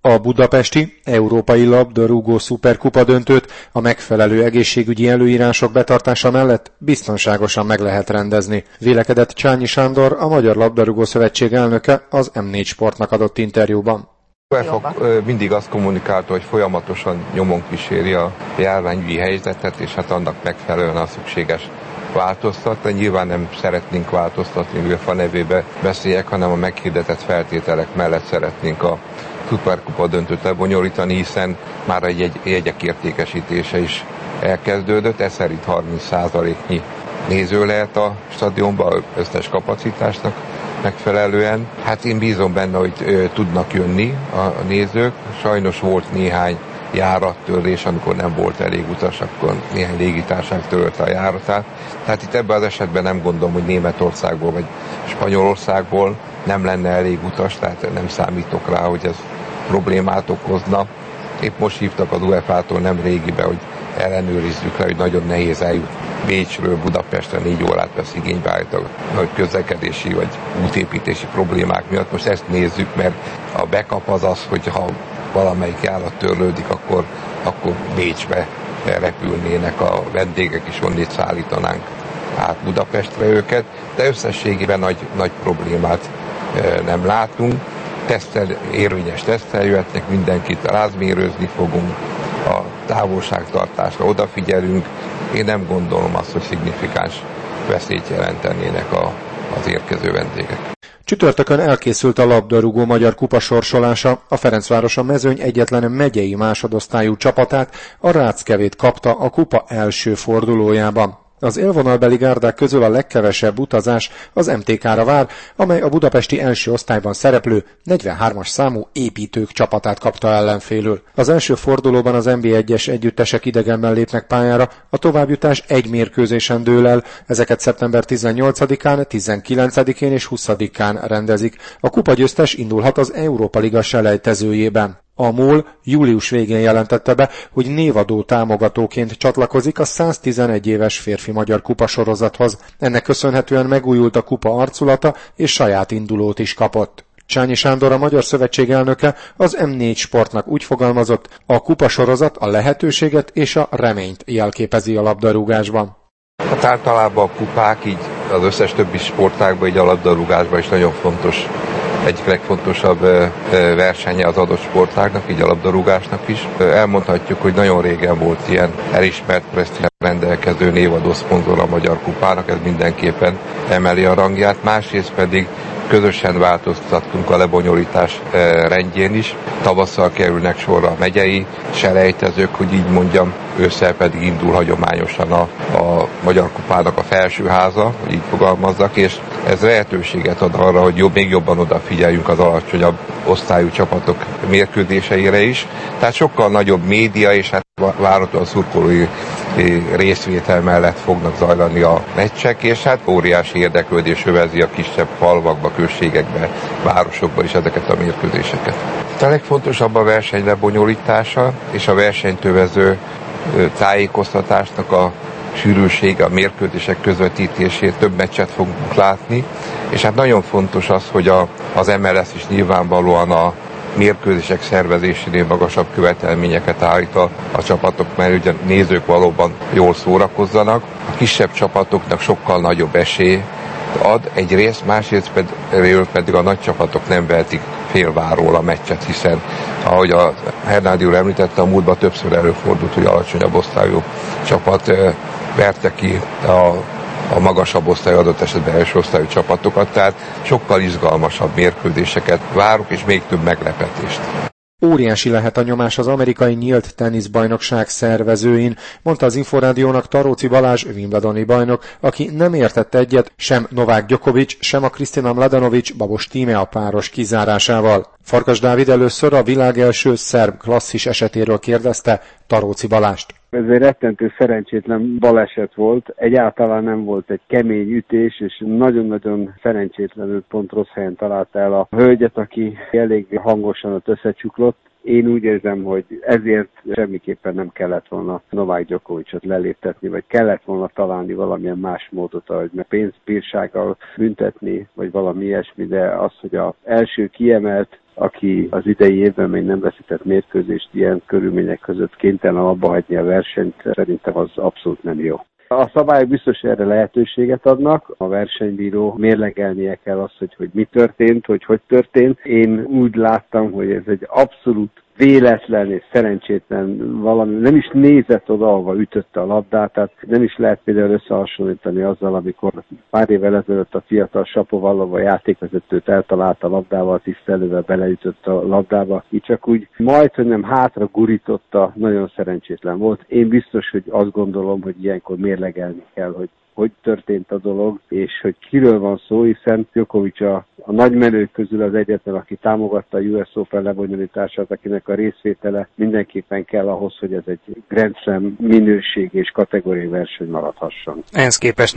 A budapesti európai labdarúgó szuperkupa döntőt a megfelelő egészségügyi előírások betartása mellett biztonságosan meg lehet rendezni, vélekedett Csányi Sándor, a Magyar Labdarúgó Szövetség elnöke az M4 Sportnak adott interjúban. A UEFA mindig azt kommunikálta, hogy folyamatosan nyomon kíséri a járványügyi helyzetet, és hát annak megfelelően a szükséges változtatni. Nyilván nem szeretnénk változtatni, UEFA nevébe beszéljek, hanem a meghirdetett feltételek mellett szeretnénk a szuperkupa döntőt lebonyolítani, hiszen már egy jegyek értékesítése is elkezdődött, ez szerint 30%-nyi néző lehet a stadionban összes kapacitásnak megfelelően. Hát én bízom benne, hogy tudnak jönni a nézők. Sajnos volt néhány járattörlés, amikor nem volt elég utas, akkor néhány légitársaság törölte a járatát. Tehát itt ebben az esetben nem gondolom, hogy Németországból vagy Spanyolországból nem lenne elég utas, tehát nem számítok rá, hogy ez problémát okozna. Épp most hívtak az UEFA-tól nem régibe, hogy ellenőrizzük le, hogy nagyon nehéz eljut Bécsről Budapestre, 4 órát vesz igénybe állítólag nagy közlekedési vagy útépítési problémák miatt. Most ezt nézzük, mert a backup az, hogy ha valamelyik járat törlődik, akkor Bécsbe repülnének a vendégek, és onnét szállítanánk át Budapestre őket, de összességében nagy problémát nem látunk. Érvényes teszttel jöhetnek, mindenkit rázmérőzni fogunk, a távolságtartásra odafigyelünk. Én nem gondolom azt, hogy szignifikáns veszélyt jelentenének az érkező vendégek. Csütörtökön elkészült a labdarúgó magyar kupa sorsolása, a Ferencváros a mezőny egyetlen megyei másodosztályú csapatát, a Ráckevét kapta a kupa első fordulójában. Az élvonalbeli gárdák közül a legkevesebb utazás az MTK-ra vár, amely a budapesti első osztályban szereplő 43-as számú építők csapatát kapta ellenfélül. Az első fordulóban az NB1-es együttesek idegenben lépnek pályára, a továbbjutás egy mérkőzésen dől el, ezeket szeptember 18-án, 19-én és 20-án rendezik. A kupagyőztes indulhat az Európa Liga selejtezőjében. A MOL július végén jelentette be, hogy névadó támogatóként csatlakozik a 111 éves férfi magyar kupasorozathoz. Ennek köszönhetően megújult a kupa arculata, és saját indulót is kapott. Csányi Sándor, a Magyar Szövetség elnöke, az M4 Sportnak úgy fogalmazott, a kupasorozat a lehetőséget és a reményt jelképezi a labdarúgásban. Hát általában a kupák így az összes többi sportágban, így a labdarúgásban is nagyon fontos. Egyik legfontosabb versenye az adott sportágnak, így a labdarúgásnak is. Elmondhatjuk, hogy nagyon régen volt ilyen elismert presztízsel rendelkező névadó szponzor a Magyar Kupának, ez mindenképpen emeli a rangját. Másrészt pedig közösen változtattunk a lebonyolítás rendjén is. Tavasszal kerülnek sorra a megyei selejtezők, hogy így mondjam, ősszel pedig indul hagyományosan a Magyar Kupának a felsőháza, hogy így fogalmazzak, és ez lehetőséget ad arra, hogy még jobban odafigyeljünk az alacsonyabb osztályú csapatok mérkőzéseire is. Tehát sokkal nagyobb média, és hát várhatóan szurkolói részvétel mellett fognak zajlani a meccsek, és hát óriási érdeklődés övezi a kisebb falvakba, községekbe, városokba is ezeket a mérkőzéseket. A legfontosabb a verseny lebonyolítása és a versenyt övező tájékoztatásnak a sűrűsége, a mérkőzések közvetítését, több meccset fogunk látni, és hát nagyon fontos az, hogy az MLS is nyilvánvalóan a mérkőzések szervezésénél magasabb követelményeket állít a csapatok, mert ugye nézők valóban jól szórakozzanak. A kisebb csapatoknak sokkal nagyobb esély ad egyrészt, másrészt pedig a nagy csapatok nem vehetik félváról a meccset, hiszen ahogy a Hernádi úr említette, a múltban többször előfordult, hogy alacsonyabb osztályú csapat verte ki a magasabb osztályú, adott esetben első osztályú csapatokat, tehát sokkal izgalmasabb mérkőzéseket várok, és még több meglepetést. Óriási lehet a nyomás az amerikai nyílt teniszbajnokság szervezőin, mondta az Inforádiónak Taróci Balázs, wimbledoni bajnok, aki nem értett egyet sem Novák Djokovic, sem a Kristina Mladenovic Babos Tímea páros kizárásával. Farkas Dávid először a világ első szerb klasszis esetéről kérdezte Taróci Balást. Ez egy rettentő szerencsétlen baleset volt, egyáltalán nem volt egy kemény ütés, és nagyon-nagyon szerencsétlenül pont rossz helyen találta el a hölgyet, aki elég hangosan ott összecsuklott. Én úgy érzem, hogy ezért semmiképpen nem kellett volna Novák Djokovicot leléptetni, vagy kellett volna találni valamilyen más módot, ahogy pénzbírsággal büntetni, vagy valami ilyesmi, de az, hogy az első kiemelt, aki az idei évben még nem veszített mérkőzést, ilyen körülmények között kénytelen abba hagyni a versenyt, szerintem az abszolút nem jó. A szabályok biztos erre lehetőséget adnak, a versenybíró mérlegelnie kell azt, hogy mi történt, hogy történt. Én úgy láttam, hogy ez egy abszolút véletlen és szerencsétlen valami, nem is nézett oda, ahova ütötte a labdát, tehát nem is lehet például összehasonlítani azzal, amikor pár évvel ezelőtt a fiatal Shapovalov játékvezetőt eltalálta a labdával, tisztelővel beleütött a labdába, így csak úgy majdnem hátra gurította, nagyon szerencsétlen volt. Én biztos, hogy azt gondolom, hogy ilyenkor mérlegelni kell, hogy történt a dolog, és hogy kiről van szó, hiszen Djokovic a nagy menők közül az egyetlen, aki támogatta a US Open lebonyolítását, akinek a részvétele mindenképpen kell ahhoz, hogy ez egy Grand Slam minőség és kategóriai verseny maradhasson. Ehhez képest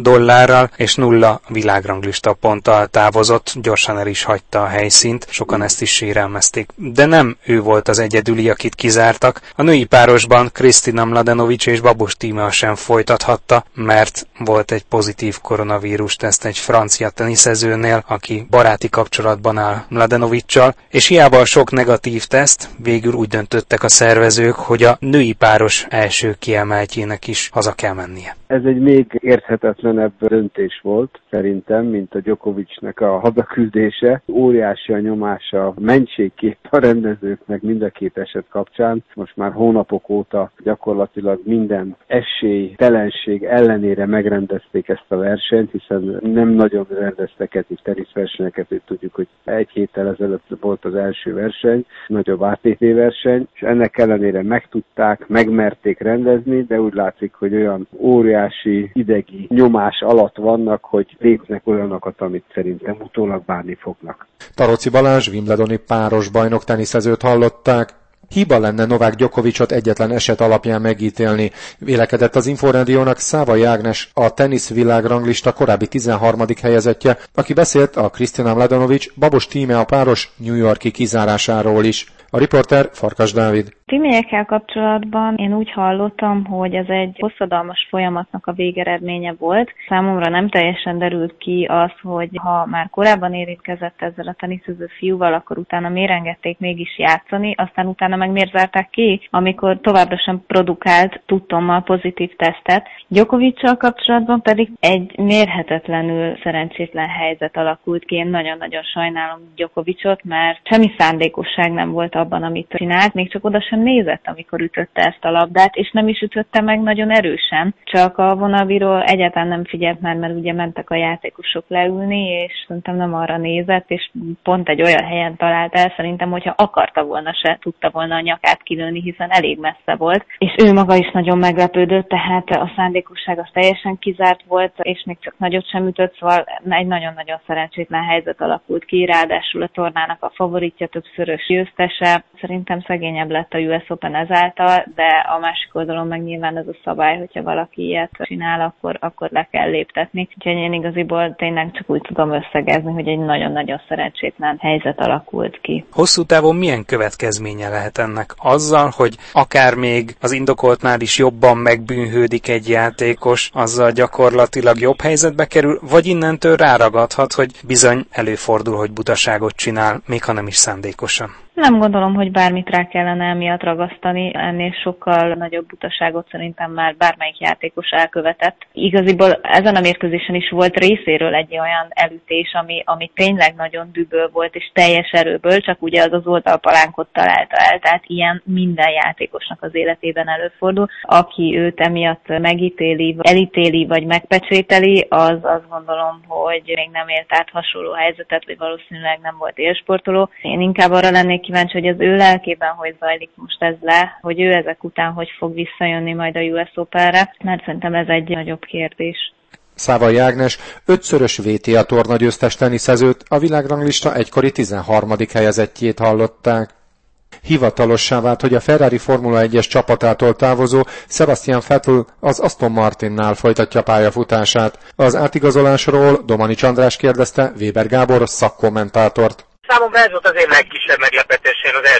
$0 és 0 világranglista ponttal távozott, gyorsan el is hagyta a helyszínt, sokan ezt is sérelmezték. De nem ő volt az egyedüli, akit kizártak. A női párosban Kristina Mladenovic és Babos Tímea sem folytathatta, mert volt egy pozitív koronavírus teszt egy francia teniszezőnél, aki baráti kapcsolatban áll Mladenovic-csal, és hiába a sok negatív teszt, végül úgy döntöttek a szervezők, hogy a női páros első kiemeltjének is haza kell mennie. Ez egy még érthetetlenebb döntés volt, szerintem, mint a Djokovicnek a hazaküldése. Óriási a nyomása, mentségkép a rendezőknek mind a két eset kapcsán. Most már hónapok óta gyakorlatilag minden esélytelenség ellenére megrendezték ezt a versenyt, hiszen nem nagyon rendeztek eddig teniszversenyeket, hogy tudjuk, hogy egy héttel ezelőtt volt az első verseny, nagyobb ATP verseny, és ennek ellenére megtudták, megmerték rendezni, de úgy látszik, hogy olyan óriási idegi nyomás alatt vannak, hogy lépnek olyanokat, amit szerintem utólag bánni fognak. Taroczi Balázs, wimbledoni páros bajnok teniszezőt hallották. Hiba lenne Novák Djokovicot egyetlen eset alapján megítélni, vélekedett az Inforádiónak Szávai Ágnes, a teniszvilágranglista korábbi 13. helyezettje, aki beszélt a Kristina Mladenovic Babos Tímea páros New York-i kizárásáról is. A riporter Farkas Dávid. Tímeekkel kapcsolatban én úgy hallottam, hogy ez egy hosszadalmas folyamatnak a végeredménye volt. Számomra nem teljesen derült ki az, hogy ha már korábban érintkezett ezzel a teniszező fiúval, akkor utána miért engedték mégis játszani, aztán utána meg miért zárták ki, amikor továbbra sem produkált tudtommal pozitív tesztet. Djokovic-sal kapcsolatban pedig egy mérhetetlenül szerencsétlen helyzet alakult ki. Én nagyon-nagyon sajnálom Djokovicot, mert semmi szándékosság nem volt abban, amit csinált, még csak oda sem nézett, amikor ütötte ezt a labdát, és nem is ütötte meg nagyon erősen, csak a vonalbíró egyáltalán nem figyelt már, mert ugye mentek a játékosok leülni, és szerintem nem arra nézett, és pont egy olyan helyen talált el, szerintem, hogyha akarta volna, se tudta volna a nyakát kilőni, hiszen elég messze volt, és ő maga is nagyon meglepődött, tehát a szándékosság az teljesen kizárt volt, és még csak nagyot sem ütött, szóval egy nagyon-nagyon szerencsétlen helyzet alakult ki, ráadásul a tornának a favoritja, többszörös győztese, szerintem szegényebb lett a US Open ezáltal, de a másik oldalon meg nyilván ez a szabály, hogyha valaki ilyet csinál, akkor le kell léptetni. Úgyhogy én igaziból tényleg csak úgy tudom összegezni, hogy egy nagyon-nagyon szerencsétlen helyzet alakult ki. Hosszú távon milyen következménye lehet ennek? Azzal, hogy akár még az indokoltnál is jobban megbűnhődik egy játékos, azzal gyakorlatilag jobb helyzetbe kerül, vagy innentől ráragadhat, hogy bizony előfordul, hogy butaságot csinál, még ha nem is szándékosan. Nem gondolom, hogy bármit rá kellene emiatt ragasztani, ennél sokkal nagyobb butaságot szerintem már bármelyik játékos elkövetett. Igaziból ezen a mérkőzésen is volt részéről egy olyan elütés, ami tényleg nagyon düböl volt és teljes erőből, csak ugye az oldalpalánkot találta el, tehát ilyen minden játékosnak az életében előfordul. Aki őt emiatt megítéli, elítéli vagy megpecsételi, az azt gondolom, hogy még nem élt át hasonló helyzetet, vagy valószínűleg nem volt élsportoló. Én inkább arra lennék kíváncsi, hogy az ő lelkében hogy zajlik most ez le, hogy ő ezek után hogy fog visszajönni majd a US Openre, mert szerintem ez egy nagyobb kérdés. Szávai Ágnes 5-szörös WTA tornagyőztes teniszezőt, a világranglista egykori 13. helyezettjét hallották. Hivatalossá vált, hogy a Ferrari Formula 1-es csapatától távozó Sebastian Vettel az Aston Martinnál folytatja pályafutását. Az átigazolásról Domanics András kérdezte Weber Gábor szakkommentátort. Számomra ez volt az én legkisebb meglepetés, én az első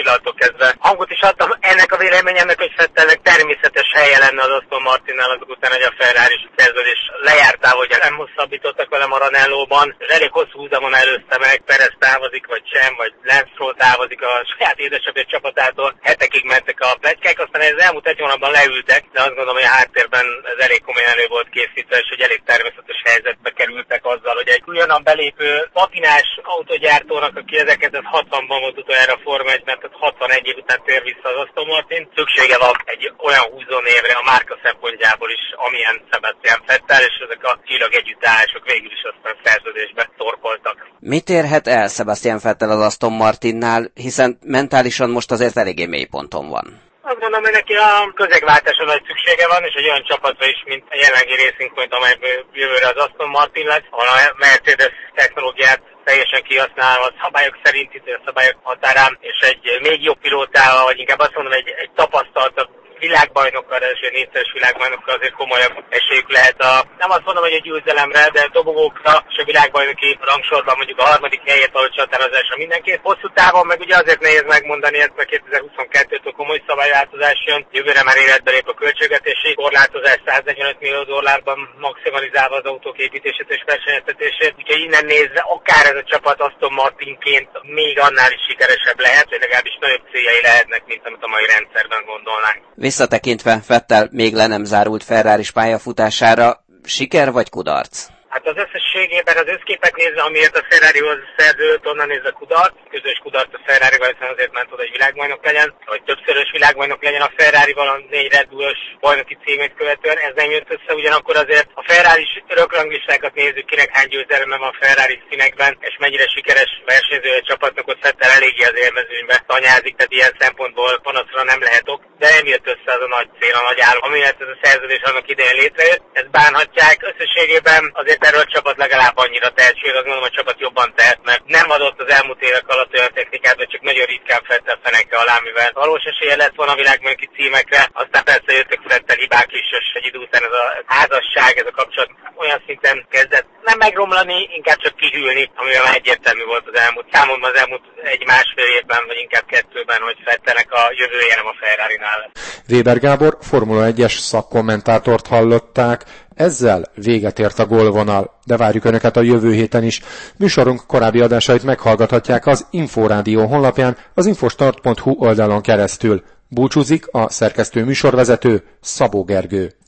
pillanattól kezdve hangot is adtam ennek a véleményemnek, hogy Vettelnek természetes helye lenne az Aston Martinnál azok után, hogy a Ferrari szerződés lejártál, hogy nem hosszabbítottak velem a Ranellóban, és elég hosszú húzamon előzte meg, Perez távozik vagy sem, vagy Lance Stroll távozik a saját édesapja csapatától, hetekig mentek a pletykák, aztán ez elmúlt egy hónapban leültek, de azt gondolom, hogy a háttérben ez elég komolyan elő volt készítve, és hogy elég természetes helyzetbe kerültek azzal, hogy egy újonnan belépő patinás autógyártónak, aki 1960-ban volt utoljára Forma 1, mert 61 év után tér vissza az Aston Martin, szüksége van egy olyan húzónévre a márka szempontjából is, amilyen Sebastian Vettel, és ezek a csillag együttállások végül is aztán szerződésbe torkoltak. Mit érhet el Sebastian Vettel az Aston Martinnál, hiszen mentálisan most azért eléggé mély ponton van? Azt gondolom, hogy neki a közegváltásra nagy szüksége van, és egy olyan csapatra is, mint a jelenlegi Racing Point, amely jövőre az Aston Martin lesz, ahol a Mercedes technológiát teljesen kihasználva a szabályok szerint, a szabályok határán, és egy még jobb pilótával, vagy inkább azt mondom, egy tapasztaltabb világbajnokkal, első négyszeres világbajnokkal azért komolyabb esélyük lehet nem azt mondom, hogy egy győzelemre, de dobogókra, és a világbajnoki rangsorban mondjuk a harmadik helyet való csatározásra mindenképp. Hosszú távon meg ugye azért nehéz megmondani, ez meg 2022-től komoly szabályváltozás jön. Jövőre már életbe lép a költségvetési korlátozás, $145 millió maximalizálva az autók építését és versenyeztetését. Úgyhogy innen nézve akár ez a csapat Aston Martinként még annál is sikeresebb lehet, vagy legalábbis nagyobb céljai lehetnek, mint amit a mai rendszerben gondolnánk. Visszatekintve Vettel még le nem zárult Ferraris pályafutására, siker vagy kudarc? Hát az összességében az összképet nézve, amiért a Ferrarihoz szerződött, onnan nézve kudarc, közös kudarc a Ferrarival, hiszen azért ment oda, hogy világbajnok legyen, vagy többszörös világbajnok legyen a Ferrarival a 4 Red Bullos bajnoki címét követően, ez nem jött össze, ugyanakkor azért a Ferrari örökranglistákat nézzük, kinek hány győzelme van a Ferrari színekben, és mennyire sikeres versenyző a csapatnak, ott Vettel eléggé az élmezőnybe tanyázik, tehát ilyen szempontból panaszra nem lehet ok, de nem jött össze az a nagy cél, a nagy álom, ami ez a szerződés annak idején létrejött. Ezt bánhatják, összességében azért erről a csapat legalább annyira tehet, sőt azt mondom, a csapat jobban tehet, mert nem adott az elmúlt évek alatt olyan technikát, vagy csak nagyon ritkán Vettel feneke alá, mivel valós esélye lett volna a világbajnoki címekre, aztán persze jöttek Vettel hibák is, és egy idő után ez a házasság, ez a kapcsolat olyan szinten kezdett nem megromlani, inkább csak kihűlni, amivel már egyértelmű volt az elmúlt számomra az elmúlt egy-másfél évben, vagy inkább 2-ben, hogy Vettelnek a jövője nem a Ferrarinál lesz. Weber Gábor Formula 1-es szakkommentátort hallották. Ezzel véget ért a gólvonal, de várjuk Önöket a jövő héten is. Műsorunk korábbi adásait meghallgathatják az Inforádió honlapján, az infostart.hu oldalon keresztül. Búcsúzik a szerkesztő műsorvezető Szabó Gergő.